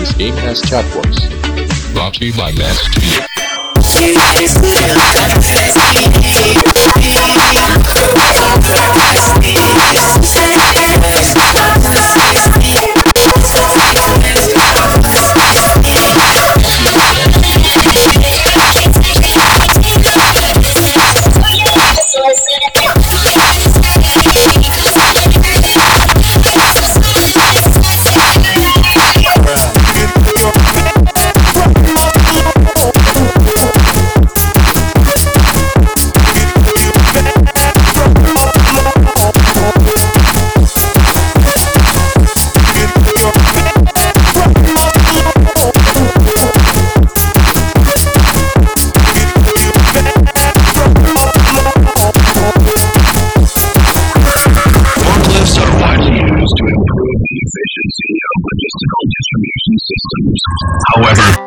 This game has chat box. Brought to you by Nest. Efficiency of logistical distribution systems. However,